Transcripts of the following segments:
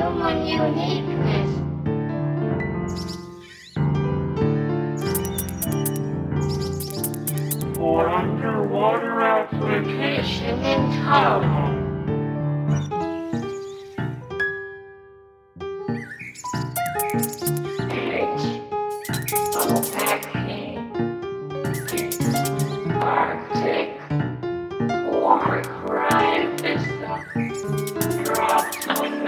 human uniqueness. For underwater application in Tahoe. Arctic war cry vista dropped on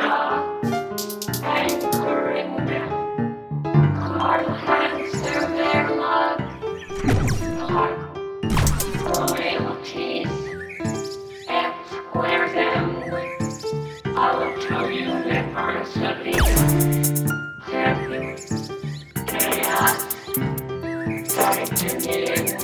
anchoring them. Carl answer their love. Park loyalties. F square them with all to university. Chaos. Tightening.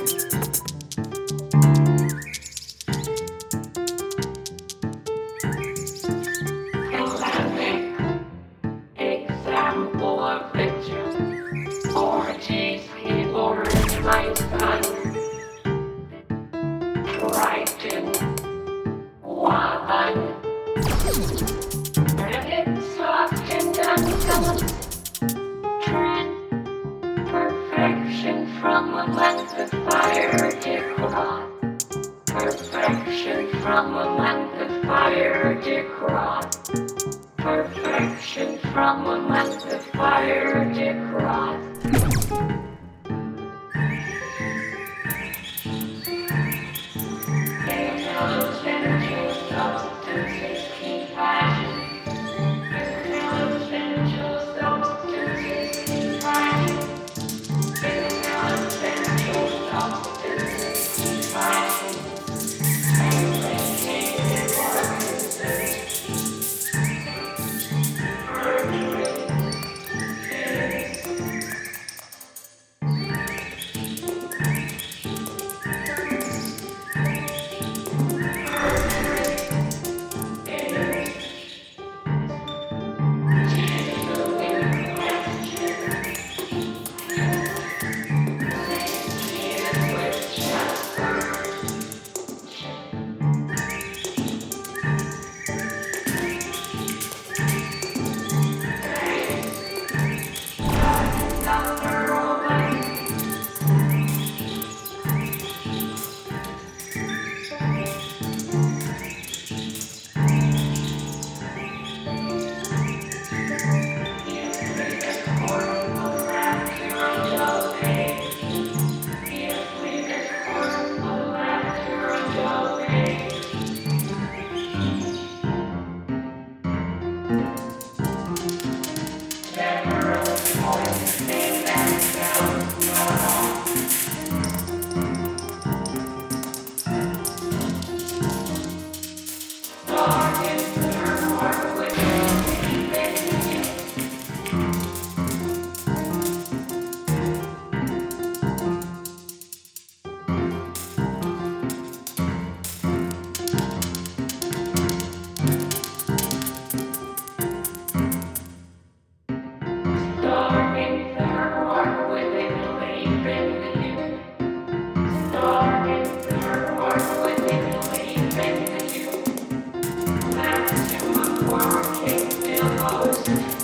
Example of victim. Orgies he ordered my son. Triton. Woman. Soft and unsolid. Perfection from a length of fire decross. Perfection from a length of fire decross. Perfection from a length of fire decross. Essential substances keep passion. Essential substances keep passion. Essential substances keep passion. Maximum working